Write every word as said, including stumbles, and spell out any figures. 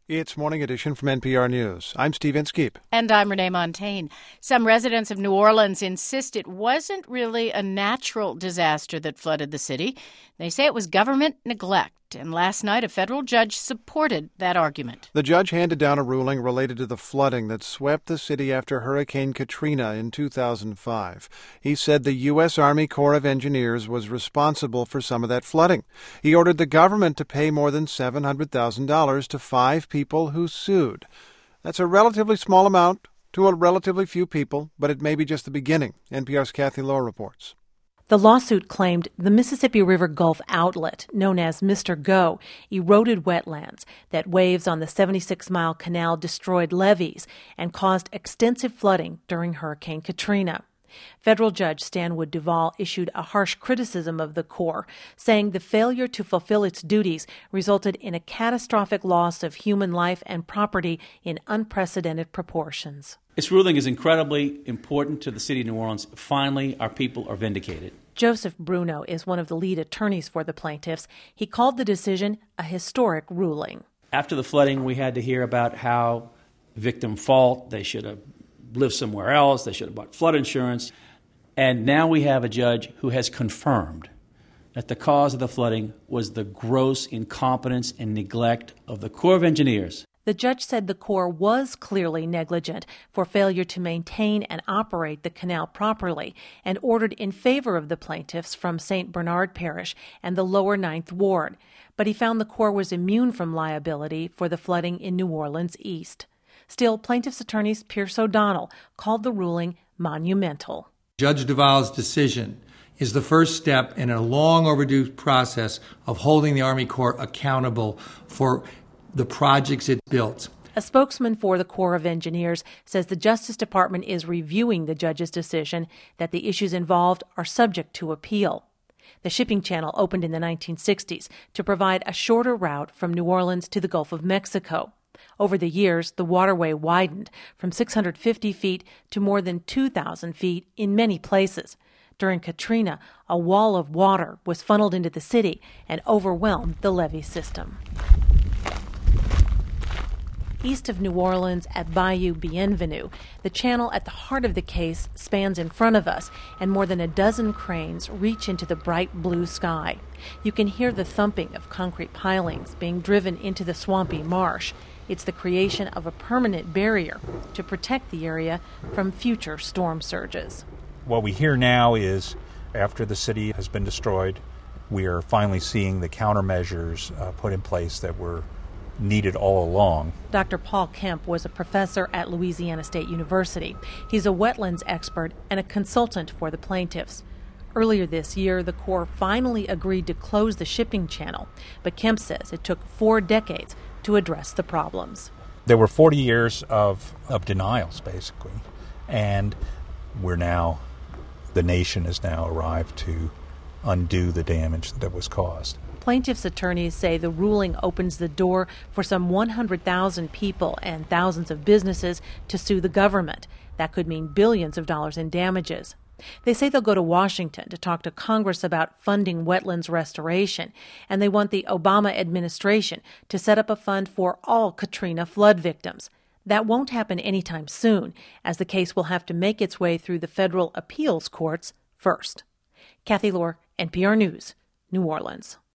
It's Morning Edition from N P R News. I'm Steve Inskeep. And I'm Renee Montagne. Some residents of New Orleans insist it wasn't really a natural disaster that flooded the city. They say it was government neglect. And last night, a federal judge supported that argument. The judge handed down a ruling related to the flooding that swept the city after Hurricane Katrina in two thousand five. He said the U S. Army Corps of Engineers was responsible for some of that flooding. He ordered the government to pay more than seven hundred thousand dollars to five people who sued. That's a relatively small amount to a relatively few people, but it may be just the beginning. N P R's Kathy Lohr reports. The lawsuit claimed the Mississippi River Gulf outlet, known as Mister Go, eroded wetlands, that waves on the seventy-six mile canal destroyed levees and caused extensive flooding during Hurricane Katrina. Federal Judge Stanwood Duval issued a harsh criticism of the Corps, saying the failure to fulfill its duties resulted in a catastrophic loss of human life and property in unprecedented proportions. Its ruling is incredibly important to the city of New Orleans. Finally, our people are vindicated. Joseph Bruno is one of the lead attorneys for the plaintiffs. He called the decision a historic ruling. After the flooding, we had to hear about how victim fault, they should have lived somewhere else, they should have bought flood insurance. And now we have a judge who has confirmed that the cause of the flooding was the gross incompetence and neglect of the Corps of Engineers. The judge said the Corps was clearly negligent for failure to maintain and operate the canal properly and ordered in favor of the plaintiffs from Saint Bernard Parish and the lower Ninth Ward. But he found the Corps was immune from liability for the flooding in New Orleans East. Still, plaintiffs' attorneys Pierce O'Donnell called the ruling monumental. Judge Duval's decision is the first step in a long overdue process of holding the Army Corps accountable for the projects it built. A spokesman for the Corps of Engineers says the Justice Department is reviewing the judge's decision, that the issues involved are subject to appeal. The shipping channel opened in the nineteen sixties to provide a shorter route from New Orleans to the Gulf of Mexico. Over the years, the waterway widened from six hundred fifty feet to more than two thousand feet in many places. During Katrina, a wall of water was funneled into the city and overwhelmed the levee system. East of New Orleans at Bayou Bienvenue, the channel at the heart of the case spans in front of us, and more than a dozen cranes reach into the bright blue sky. You can hear the thumping of concrete pilings being driven into the swampy marsh. It's the creation of a permanent barrier to protect the area from future storm surges. What we hear now is, after the city has been destroyed, we are finally seeing the countermeasures uh, put in place that were needed all along. Doctor Paul Kemp was a professor at Louisiana State University. He's a wetlands expert and a consultant for the plaintiffs. Earlier this year, the Corps finally agreed to close the shipping channel, but Kemp says it took four decades to address the problems. There were forty years of, of denials, basically, and we're now, the nation has now arrived to undo the damage that was caused. Plaintiffs' attorneys say the ruling opens the door for some one hundred thousand people and thousands of businesses to sue the government. That could mean billions of dollars in damages. They say they'll go to Washington to talk to Congress about funding wetlands restoration, and they want the Obama administration to set up a fund for all Katrina flood victims. That won't happen anytime soon, as the case will have to make its way through the federal appeals courts first. Kathy Lohr, N P R News, New Orleans.